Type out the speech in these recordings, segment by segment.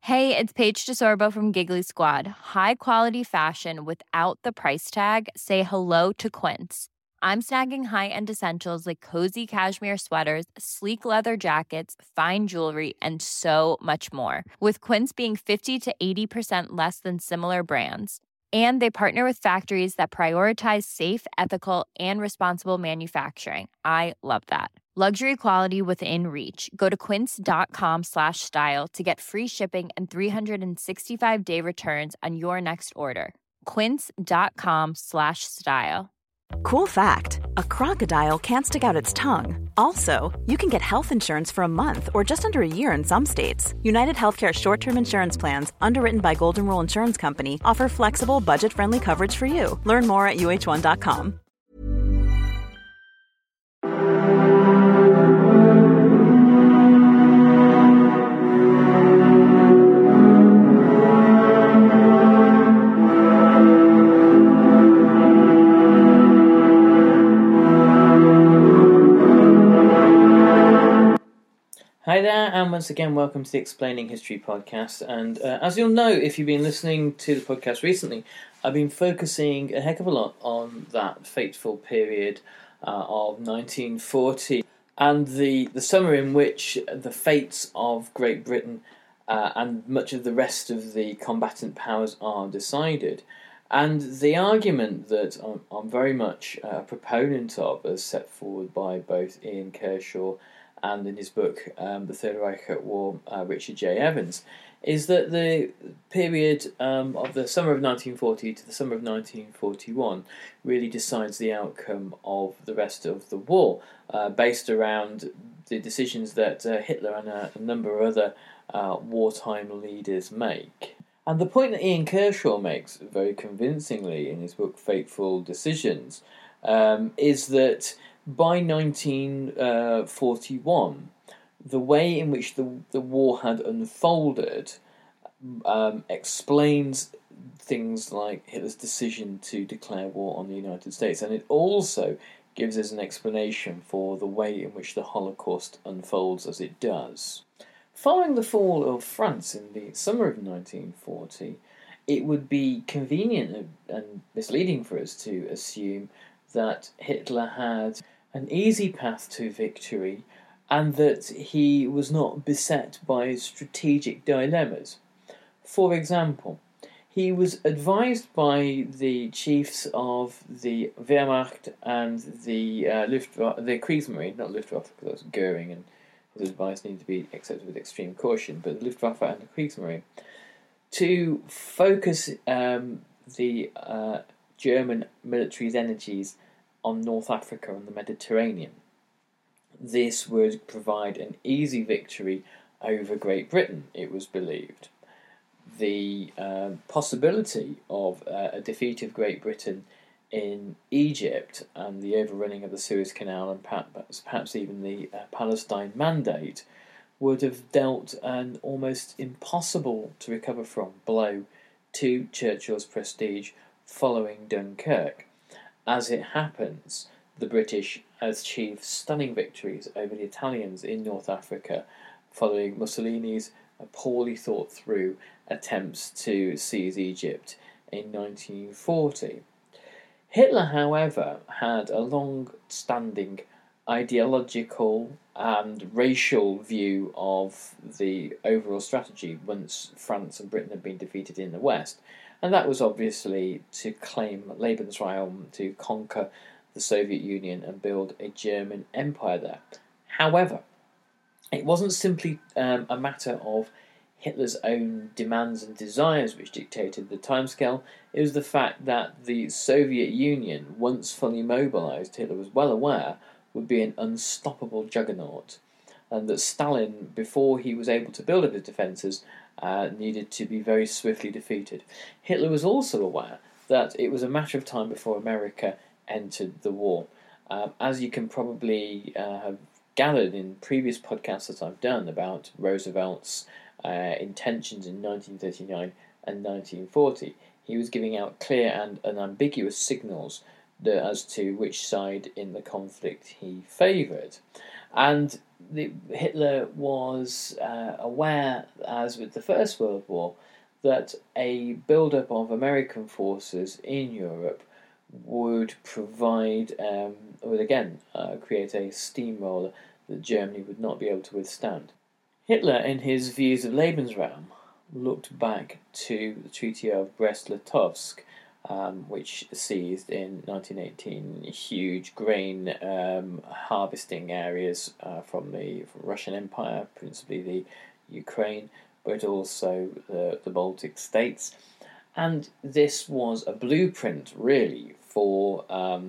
Hey, it's Paige DeSorbo from Giggly Squad. High quality fashion without the price tag. Say hello to Quince. I'm snagging high-end essentials like cozy cashmere sweaters, sleek leather jackets, fine jewelry, and so much more. With Quince being 50 to 80% less than similar brands. And they partner with factories that prioritize safe, ethical, and responsible manufacturing. I love that. Luxury quality within reach. Go to quince.com/style to get free shipping and 365-day returns on your next order. Quince.com/style. Cool fact, a crocodile can't stick out its tongue. Also, you can get health insurance for a month or just under a year in some states. United Healthcare short-term insurance plans, underwritten by Golden Rule Insurance Company, offer flexible, budget-friendly coverage for you. Learn more at uh1.com. Hi there, and once again, welcome to the Explaining History podcast. And as you'll know, if you've been listening to the podcast recently, I've been focusing a heck of a lot on that fateful period of 1940 and the summer in which the fates of Great Britain and much of the rest of the combatant powers are decided. And the argument that I'm very much a proponent of, as set forward by both Ian Kershaw and in his book, The Third Reich at War, Richard J. Evans, is that the period of the summer of 1940 to the summer of 1941 really decides the outcome of the rest of the war, based around the decisions that Hitler and a number of other wartime leaders make. And the point that Ian Kershaw makes very convincingly in his book Fateful Decisions is that by 1941, the way in which the war had unfolded explains things like Hitler's decision to declare war on the United States, and it also gives us an explanation for the way in which the Holocaust unfolds as it does. Following the fall of France in the summer of 1940, it would be convenient and misleading for us to assume that Hitler had an easy path to victory and that he was not beset by strategic dilemmas. For example, he was advised by the chiefs of the Wehrmacht and the Luftwaffe, the Kriegsmarine, not Luftwaffe because that was Goering and his advice needed to be accepted with extreme caution, but the Luftwaffe and the Kriegsmarine, to focus the German military's energies on North Africa and the Mediterranean. This would provide an easy victory over Great Britain, it was believed. The possibility of a defeat of Great Britain in Egypt and the overrunning of the Suez Canal and perhaps even the Palestine Mandate would have dealt an almost impossible to recover from blow to Churchill's prestige following Dunkirk. As it happens, the British achieved stunning victories over the Italians in North Africa following Mussolini's poorly thought through attempts to seize Egypt in 1940. Hitler, however, had a long-standing ideological and racial view of the overall strategy once France and Britain had been defeated in the West, and that was obviously to claim Lebensraum, to conquer the Soviet Union and build a German empire there. However, it wasn't simply a matter of Hitler's own demands and desires which dictated the timescale. It was the fact that the Soviet Union, once fully mobilised, Hitler was well aware, would be an unstoppable juggernaut, and that Stalin, before he was able to build up his defences, needed to be very swiftly defeated. Hitler was also aware that it was a matter of time before America entered the war. As you can probably have gathered in previous podcasts that I've done about Roosevelt's intentions in 1939 and 1940, he was giving out clear and unambiguous signals as to which side in the conflict he favoured. And Hitler was aware, as with the First World War, that a build-up of American forces in Europe would provide, would again create a steamroller that Germany would not be able to withstand. Hitler, in his views of Lebensraum, looked back to the Treaty of Brest-Litovsk, which seized in 1918 huge grain harvesting areas from the Russian Empire, principally the Ukraine, but also the Baltic states. And this was a blueprint, really, for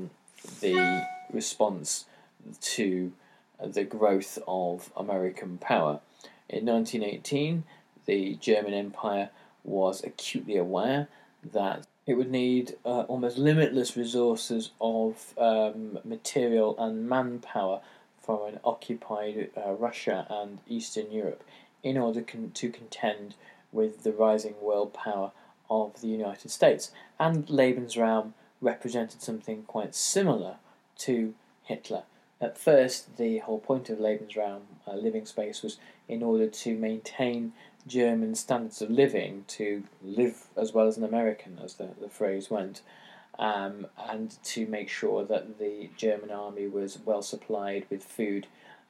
the response to the growth of American power. In 1918, the German Empire was acutely aware that it would need almost limitless resources of material and manpower from an occupied Russia and Eastern Europe in order to contend with the rising world power of the United States. And Lebensraum represented something quite similar to Hitler. At first, the whole point of Lebensraum, living space, was in order to maintain German standards of living, to live as well as an American, as the phrase went, and to make sure that the German army was well supplied with food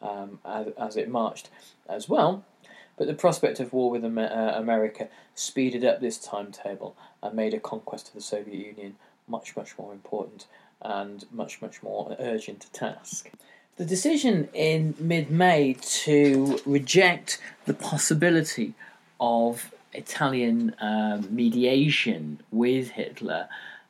as it marched as well. But the prospect of war with America speeded up this timetable and made a conquest of the Soviet Union much, much more important and much, much more urgent a task. The decision in mid-May to reject the possibility of Italian mediation with Hitler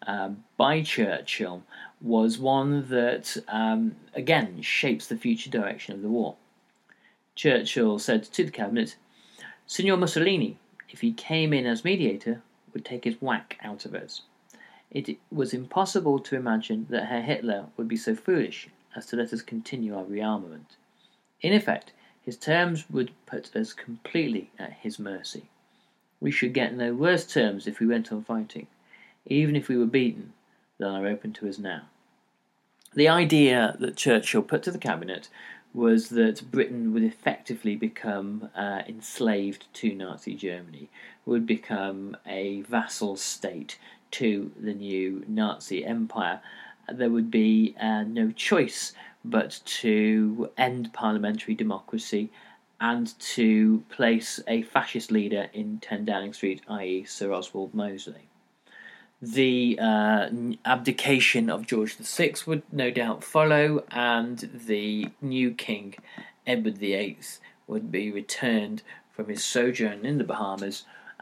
by Churchill was one that, again, shapes the future direction of the war. Churchill said to the cabinet, "Signor Mussolini, if he came in as mediator, would take his whack out of us. It was impossible to imagine that Herr Hitler would be so foolish as to let us continue our rearmament. In effect, his terms would put us completely at his mercy. We should get no worse terms if we went on fighting, even if we were beaten, than are open to us now." The idea that Churchill put to the cabinet was that Britain would effectively become enslaved to Nazi Germany, would become a vassal state to the new Nazi empire. There would be no choice but to end parliamentary democracy and to place a fascist leader in 10 Downing Street, i.e. Sir Oswald Mosley. The abdication of George VI would no doubt follow, and the new king, Edward VIII, would be returned from his sojourn in the Bahamas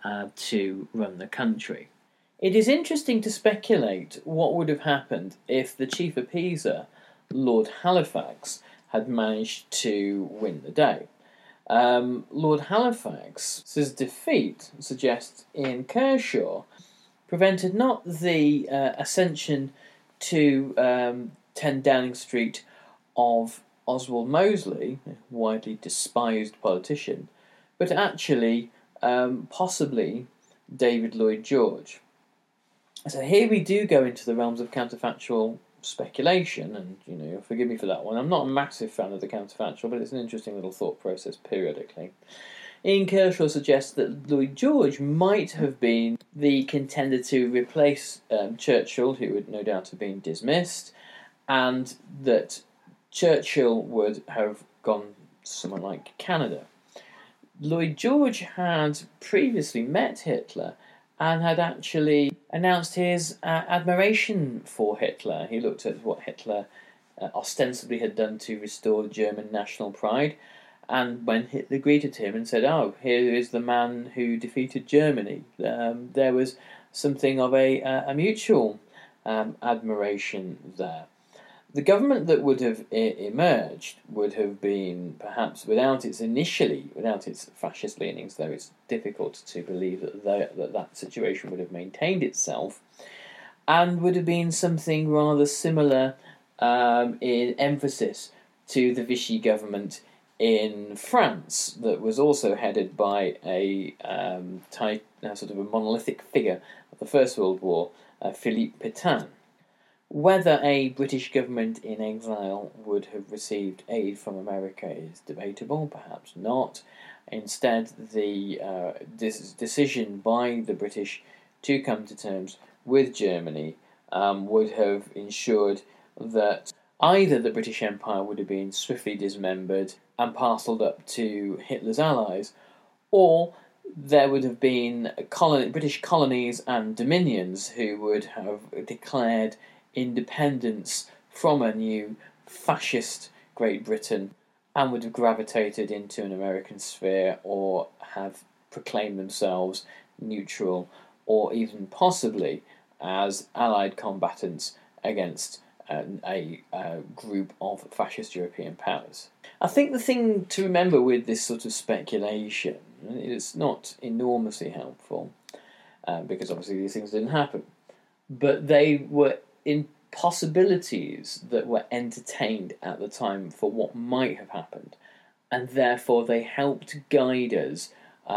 to run the country. It is interesting to speculate what would have happened if the chief appeaser, Lord Halifax, had managed to win the day. Lord Halifax's defeat, suggests Ian Kershaw, prevented not the ascension to 10 Downing Street of Oswald Mosley, a widely despised politician, but actually possibly David Lloyd George. So here we do go into the realms of counterfactual speculation, and forgive me for that one. I'm not a massive fan of the counterfactual, but it's an interesting little thought process periodically. Ian Kershaw suggests that Lloyd George might have been the contender to replace Churchill, who would no doubt have been dismissed, and that Churchill would have gone to someone like Canada. Lloyd George had previously met Hitler and had actually announced his admiration for Hitler. He looked at what Hitler ostensibly had done to restore German national pride, and when Hitler greeted him and said, "Oh, here is the man who defeated Germany," there was something of a mutual admiration there. The government that would have emerged would have been, perhaps without its fascist leanings, though it's difficult to believe that situation would have maintained itself, and would have been something rather similar in emphasis to the Vichy government in France, that was also headed by a sort of a monolithic figure of the First World War, Philippe Pétain. Whether a British government in exile would have received aid from America is debatable, perhaps not. Instead, the decision by the British to come to terms with Germany would have ensured that either the British Empire would have been swiftly dismembered and parcelled up to Hitler's allies, or there would have been British colonies and dominions who would have declared independence from a new fascist Great Britain and would have gravitated into an American sphere or have proclaimed themselves neutral or even possibly as Allied combatants against a group of fascist European powers. I think the thing to remember with this sort of speculation, it's not enormously helpful, because obviously these things didn't happen, but they were impossibilities that were entertained at the time for what might have happened, and therefore they helped guide us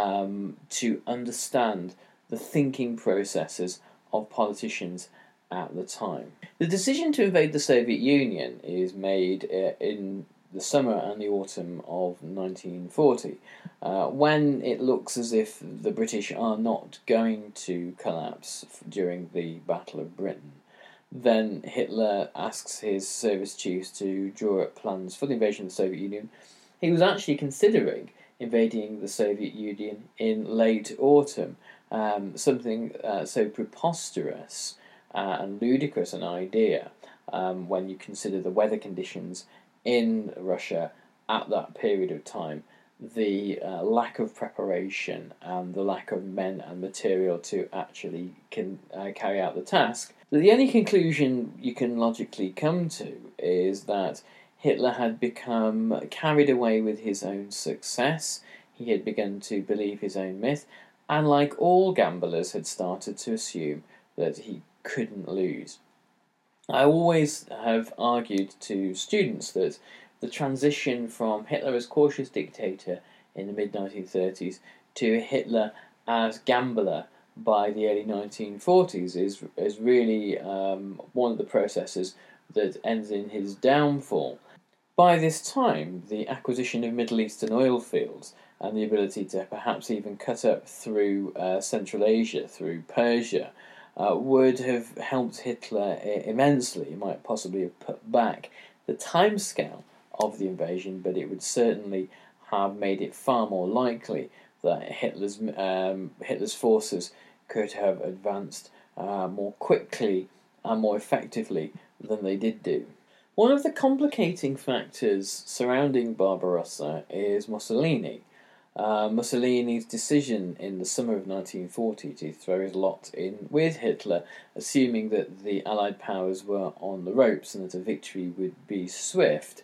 to understand the thinking processes of politicians at the time. The decision to invade the Soviet Union is made in the summer and the autumn of 1940, when it looks as if the British are not going to collapse during the Battle of Britain. Then Hitler asks his service chiefs to draw up plans for the invasion of the Soviet Union. He was actually considering invading the Soviet Union in late autumn, something so preposterous and ludicrous an idea when you consider the weather conditions in Russia at that period of time, the lack of preparation and the lack of men and material to actually carry out the task. The only conclusion you can logically come to is that Hitler had become carried away with his own success, he had begun to believe his own myth, and like all gamblers had started to assume that he couldn't lose. I always have argued to students that the transition from Hitler as cautious dictator in the mid-1930s to Hitler as gambler by the early 1940s is really one of the processes that ends in his downfall. By this time, the acquisition of Middle Eastern oil fields and the ability to perhaps even cut up through Central Asia, through Persia, would have helped Hitler immensely. It might possibly have put back the timescale of the invasion, but it would certainly have made it far more likely that Hitler's forces could have advanced more quickly and more effectively than they did do. One of the complicating factors surrounding Barbarossa is Mussolini. Mussolini's decision in the summer of 1940 to throw his lot in with Hitler, assuming that the Allied powers were on the ropes and that a victory would be swift,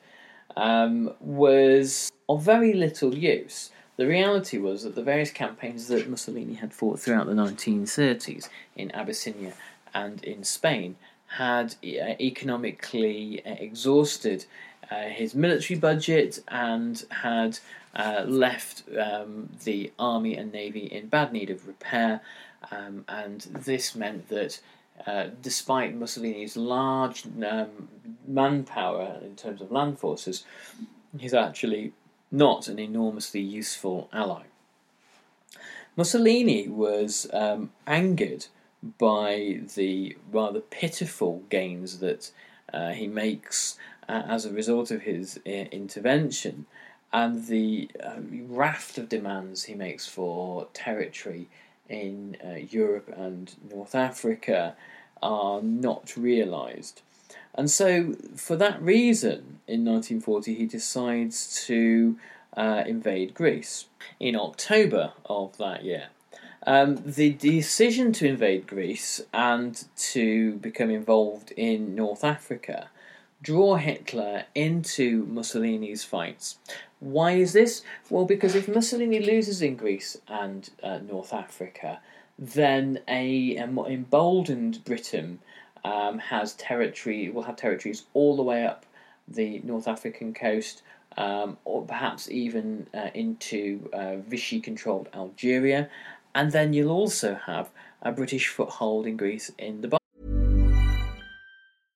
was of very little use. The reality was that the various campaigns that Mussolini had fought throughout the 1930s in Abyssinia and in Spain had economically exhausted his military budget and had left the army and navy in bad need of repair, and this meant that despite Mussolini's large manpower in terms of land forces, he's actually not an enormously useful ally. Mussolini was angered by the rather pitiful gains that he makes as a result of his intervention, and the raft of demands he makes for territory in Europe and North Africa are not realised. And so, for that reason, in 1940 he decides to invade Greece. In October of that year, the decision to invade Greece and to become involved in North Africa draw Hitler into Mussolini's fights. Why is this? Well, because if Mussolini loses in Greece and North Africa, then a more emboldened Britain will have territories all the way up the North African coast, or perhaps even into Vichy-controlled Algeria, and then you'll also have a British foothold in Greece in the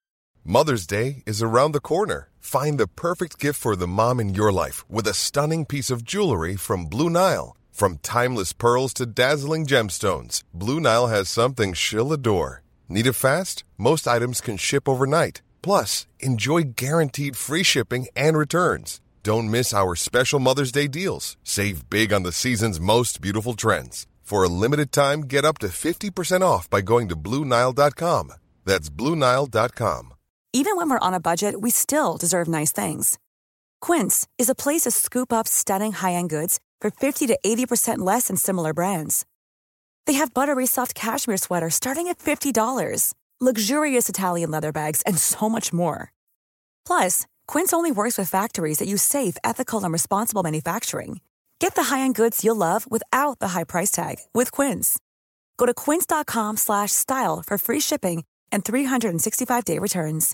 Mother's Day is around the corner. Find the perfect gift for the mom in your life with a stunning piece of jewelry from Blue Nile. From timeless pearls to dazzling gemstones, Blue Nile has something she'll adore. Need it fast? Most items can ship overnight. Plus, enjoy guaranteed free shipping and returns. Don't miss our special Mother's Day deals. Save big on the season's most beautiful trends. For a limited time, get up to 50% off by going to BlueNile.com. That's BlueNile.com. Even when we're on a budget, we still deserve nice things. Quince is a place to scoop up stunning high-end goods for 50 to 80% less than similar brands. They have buttery soft cashmere sweaters starting at $50, luxurious Italian leather bags, and so much more. Plus, Quince only works with factories that use safe, ethical, and responsible manufacturing. Get the high-end goods you'll love without the high price tag with Quince. Go to quince.com/style for free shipping and 365-day returns.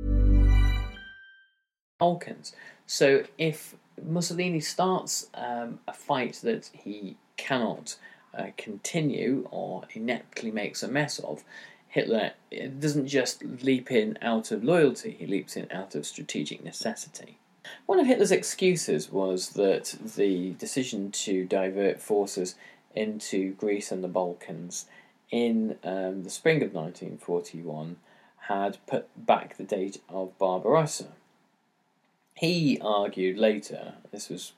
Balkans. So if Mussolini starts a fight that he cannot continue or ineptly makes a mess of, Hitler doesn't just leap in out of loyalty, he leaps in out of strategic necessity. One of Hitler's excuses was that the decision to divert forces into Greece and the Balkans in the spring of 1941 had put back the date of Barbarossa. He argued later, this was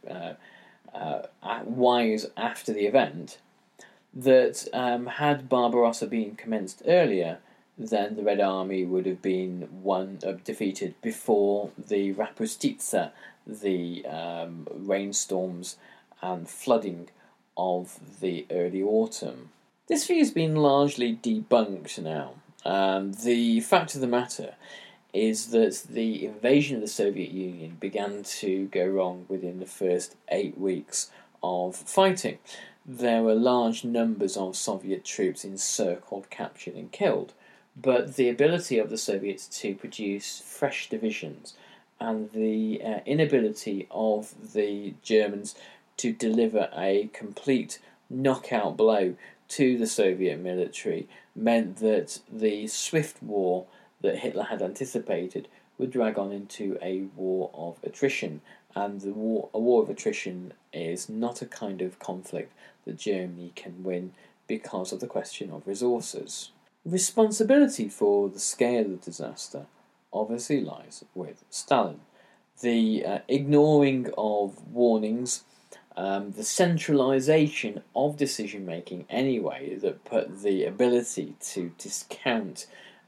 wise after the event, that had Barbarossa been commenced earlier, then the Red Army would have been defeated before the Rapustitsa, the rainstorms and flooding of the early autumn. This view has been largely debunked now. The fact of the matter is that the invasion of the Soviet Union began to go wrong within the first 8 weeks of fighting. There were large numbers of Soviet troops encircled, captured and killed, but the ability of the Soviets to produce fresh divisions and the inability of the Germans to deliver a complete knockout blow to the Soviet military meant that the swift war that Hitler had anticipated would drag on into a war of attrition, and a war of attrition is not a kind of conflict that Germany can win because of the question of resources. Responsibility for the scale of the disaster obviously lies with Stalin. The ignoring of warnings, the centralisation of decision-making anyway, that put the ability to discount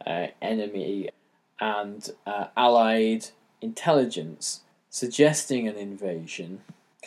enemy and Allied intelligence suggesting an invasion,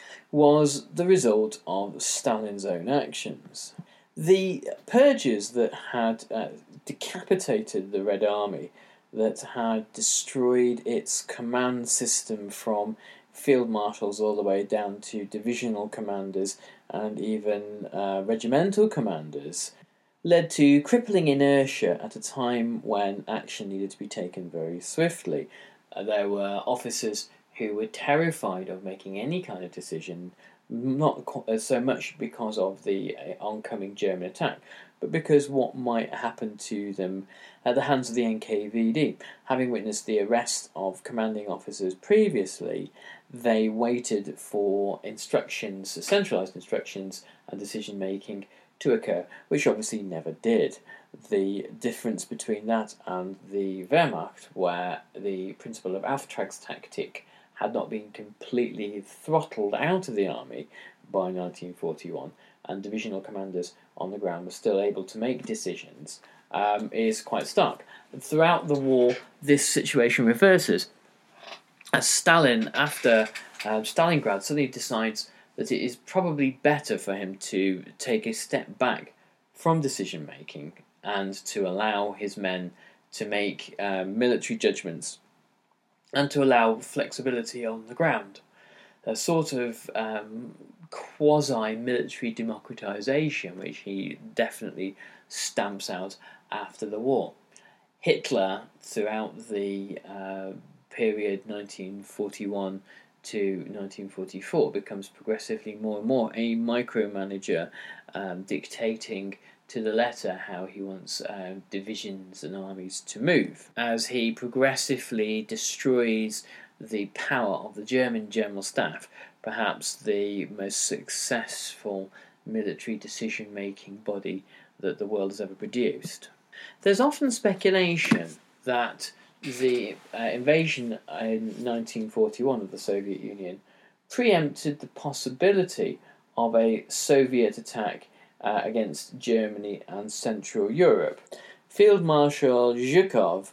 was the result of Stalin's own actions. The purges that had decapitated the Red Army, that had destroyed its command system from field marshals all the way down to divisional commanders and even regimental commanders, led to crippling inertia at a time when action needed to be taken very swiftly. There were officers who were terrified of making any kind of decision, not so much because of the oncoming German attack, but because what might happen to them at the hands of the NKVD. Having witnessed the arrest of commanding officers previously, they waited for instructions, centralised instructions and decision-making to occur, which obviously never did. The difference between that and the Wehrmacht, where the principle of Auftragstaktik had not been completely throttled out of the army by 1941, and divisional commanders on the ground were still able to make decisions, is quite stark. Throughout the war, this situation reverses. As Stalin, after Stalingrad, suddenly decides that it is probably better for him to take a step back from decision-making and to allow his men to make military judgments and to allow flexibility on the ground. A sort of quasi-military democratization, which he definitely stamps out after the war. Hitler, throughout the period 1941 to 1944, becomes progressively more and more a micromanager dictating to the letter how he wants divisions and armies to move, as he progressively destroys the power of the German General Staff, perhaps the most successful military decision-making body that the world has ever produced. There's often speculation that the invasion in 1941 of the Soviet Union preempted the possibility of a Soviet attack against Germany and Central Europe. Field Marshal Zhukov,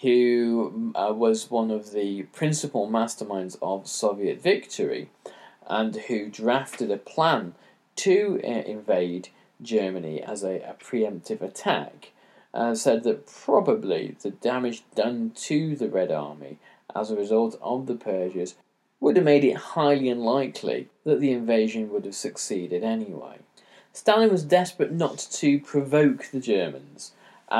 who was one of the principal masterminds of Soviet victory and who drafted a plan to invade Germany as a preemptive attack, said that probably the damage done to the Red Army as a result of the purges would have made it highly unlikely that the invasion would have succeeded anyway. Stalin was desperate not to provoke the Germans,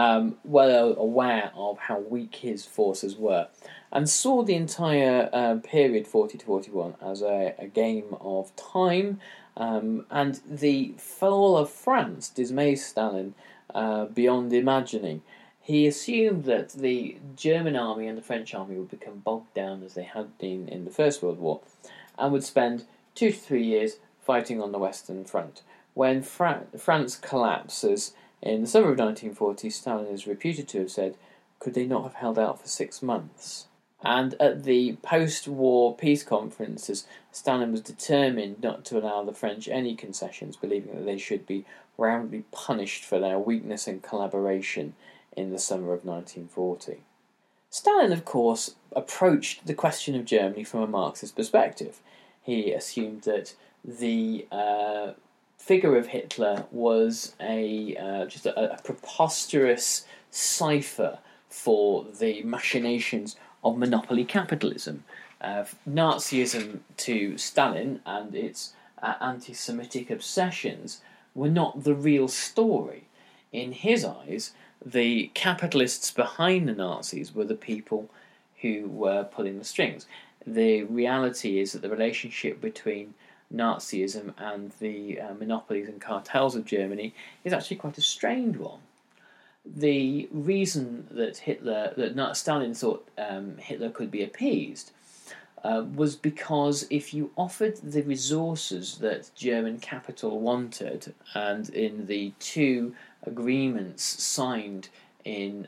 well aware of how weak his forces were, and saw the entire period 40 to 41 as a game of time, and the fall of France dismayed Stalin beyond imagining. He assumed that the German army and the French army would become bogged down as they had been in the First World War, and would spend 2 to 3 years fighting on the Western Front. When France collapses in the summer of 1940, Stalin is reputed to have said, could they not have held out for 6 months? And at the post-war peace conferences, Stalin was determined not to allow the French any concessions, believing that they should be roundly punished for their weakness and collaboration in the summer of 1940. Stalin, of course, approached the question of Germany from a Marxist perspective. He assumed that the figure of Hitler was just a preposterous cipher for the machinations of monopoly capitalism. Nazism to Stalin and its anti-Semitic obsessions were not the real story. In his eyes, the capitalists behind the Nazis were the people who were pulling the strings. The reality is that the relationship between Nazism and the monopolies and cartels of Germany is actually quite a strained one. The reason that Stalin thought Hitler could be appeased was because if you offered the resources that German capital wanted, and in the 2 agreements signed in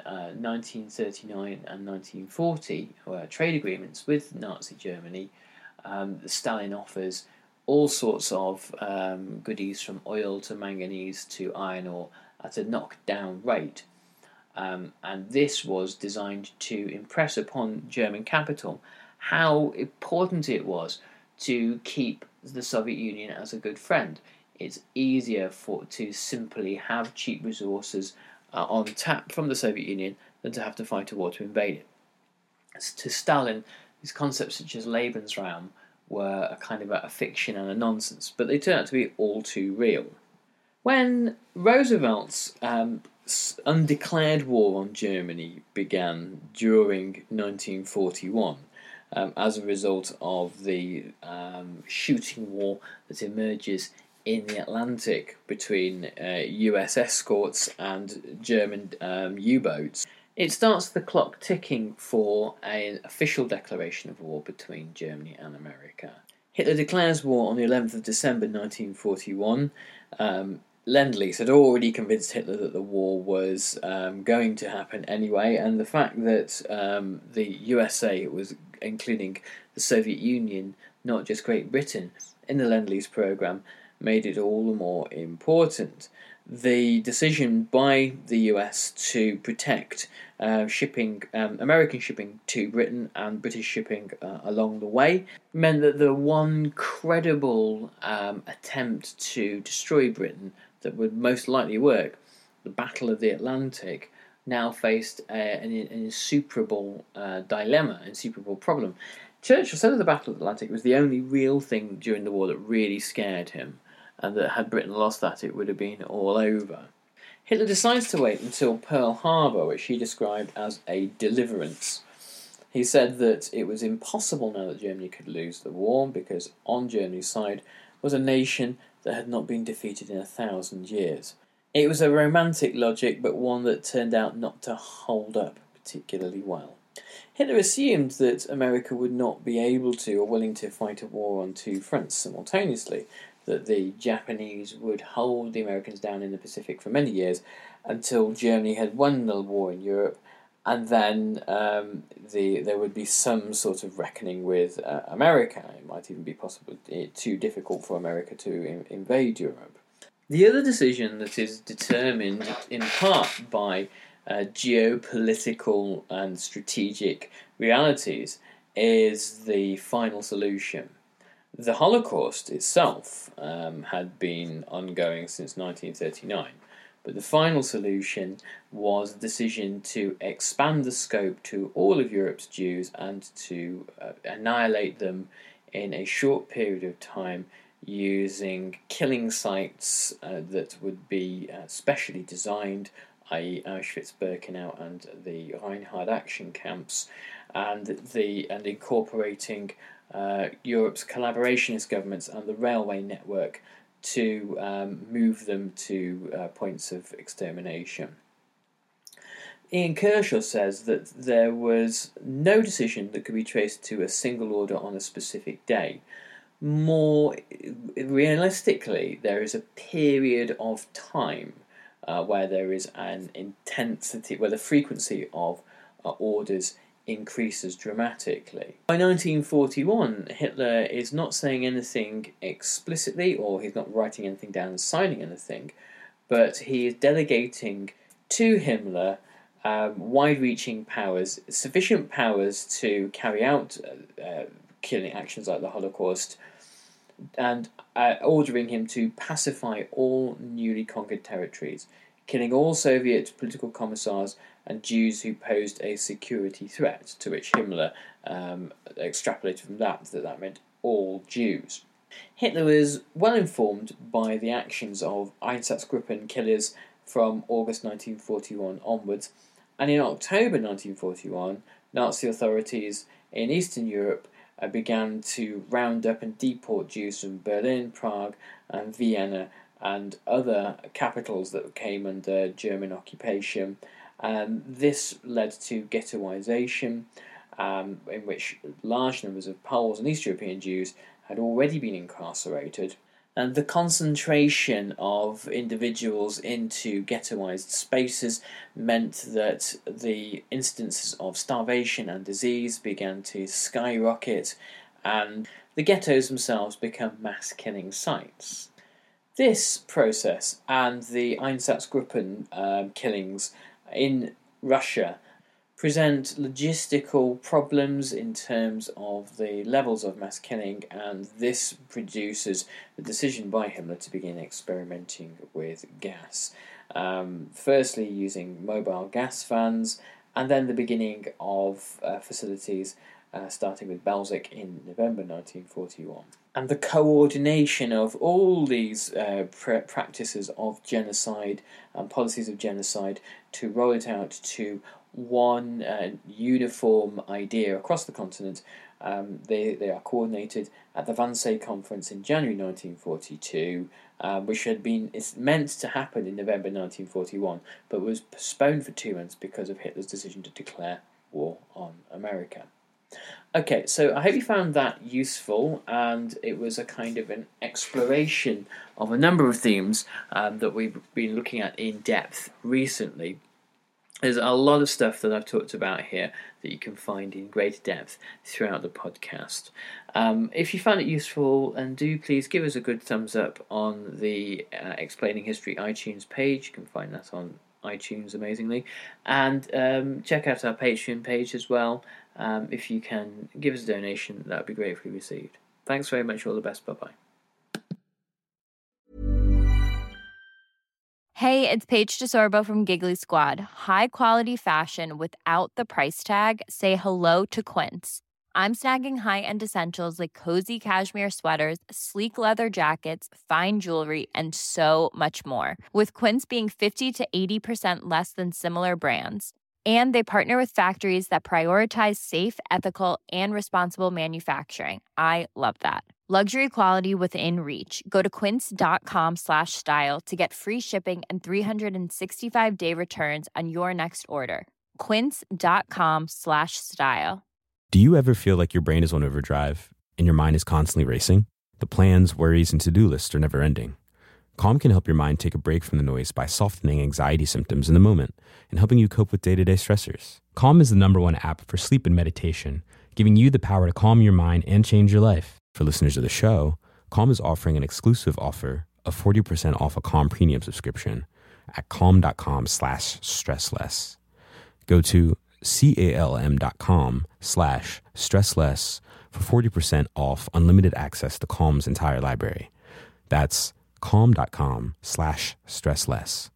1939 and 1940, trade agreements with Nazi Germany, Stalin offers all sorts of goodies from oil to manganese to iron ore at a knockdown rate. And this was designed to impress upon German capital how important it was to keep the Soviet Union as a good friend. It's easier to simply have cheap resources on tap from the Soviet Union than to have to fight a war to invade it. To Stalin, these concepts such as Lebensraum were a kind of a fiction and a nonsense, but they turned out to be all too real. When Roosevelt's undeclared war on Germany began during 1941, as a result of the shooting war that emerges in the Atlantic between US escorts and German U-boats, it starts the clock ticking for an official declaration of war between Germany and America. Hitler declares war on the 11th of December 1941. Lend-Lease had already convinced Hitler that the war was going to happen anyway, and the fact that the USA was including the Soviet Union, not just Great Britain, in the Lend-Lease program made it all the more important. The decision by the US to protect shipping, American shipping to Britain and British shipping along the way, meant that the one credible attempt to destroy Britain that would most likely work, the Battle of the Atlantic, now faced an insuperable dilemma, insuperable problem. Churchill said of the Battle of the Atlantic it was the only real thing during the war that really scared him, and that had Britain lost that, it would have been all over. Hitler decides to wait until Pearl Harbor, which he described as a deliverance. He said that it was impossible now that Germany could lose the war, because on Germany's side was a nation that had not been defeated in 1,000 years. It was a romantic logic, but one that turned out not to hold up particularly well. Hitler assumed that America would not be able to or willing to fight a war on two fronts simultaneously, that the Japanese would hold the Americans down in the Pacific for many years until Germany had won the war in Europe, and then there would be some sort of reckoning with America. It might even be possible too difficult for America to invade Europe. The other decision that is determined in part by geopolitical and strategic realities is the final solution. The Holocaust itself had been ongoing since 1939, but the final solution was a decision to expand the scope to all of Europe's Jews and to annihilate them in a short period of time using killing sites that would be specially designed, i.e. Auschwitz-Birkenau and the Reinhard action camps, and incorporating Europe's collaborationist governments and the railway network to move them to points of extermination. Ian Kershaw says that there was no decision that could be traced to a single order on a specific day. More realistically, there is a period of time where there is an intensity, where the frequency of orders increases dramatically. By 1941, Hitler is not saying anything explicitly, or he's not writing anything down and signing anything, but he is delegating to Himmler wide-reaching powers, sufficient powers to carry out killing actions like the Holocaust, and ordering him to pacify all newly conquered territories, killing all Soviet political commissars and Jews who posed a security threat, to which Himmler extrapolated from that meant all Jews. Hitler was well informed by the actions of Einsatzgruppen killers from August 1941 onwards, and in October 1941, Nazi authorities in Eastern Europe began to round up and deport Jews from Berlin, Prague, and Vienna, and other capitals that came under German occupation. This led to ghettoization, in which large numbers of Poles and East European Jews had already been incarcerated. And the concentration of individuals into ghettoized spaces meant that the instances of starvation and disease began to skyrocket, and the ghettos themselves become mass-killing sites. This process and the Einsatzgruppen killings in Russia present logistical problems in terms of the levels of mass killing, and this produces the decision by Himmler to begin experimenting with gas. Firstly using mobile gas vans, and then the beginning of facilities starting with Belzec in November 1941. And the coordination of all these practices of genocide and policies of genocide to roll it out to one uniform idea across the continent. They are coordinated at the Wannsee Conference in January 1942, which had been meant to happen in November 1941, but was postponed for 2 months because of Hitler's decision to declare war on America. Okay, so I hope you found that useful, and it was a kind of an exploration of a number of themes that we've been looking at in depth recently. There's a lot of stuff that I've talked about here that you can find in great depth throughout the podcast. If you found it useful, and do please give us a good thumbs up on the Explaining History iTunes page. You can find that on iTunes, amazingly. And check out our Patreon page as well. If you can give us a donation, that would be gratefully received. Thanks very much. All the best. Bye-bye. Hey, it's Paige DeSorbo from Giggly Squad. High quality fashion without the price tag. Say hello to Quince. I'm snagging high-end essentials like cozy cashmere sweaters, sleek leather jackets, fine jewelry, and so much more. With Quince being 50 to 80% less than similar brands. And they partner with factories that prioritize safe, ethical, and responsible manufacturing. I love that. Luxury quality within reach. Go to quince.com/style to get free shipping and 365-day returns on your next order. Quince.com/style. Do you ever feel like your brain is on overdrive and your mind is constantly racing? The plans, worries, and to-do lists are never ending. Calm can help your mind take a break from the noise by softening anxiety symptoms in the moment and helping you cope with day-to-day stressors. Calm is the #1 app for sleep and meditation, giving you the power to calm your mind and change your life. For listeners of the show, Calm is offering an exclusive offer of 40% off a Calm premium subscription at calm.com/stressless. Go to calm.com/stressless for 40% off unlimited access to Calm's entire library. That's calm.com/stressless.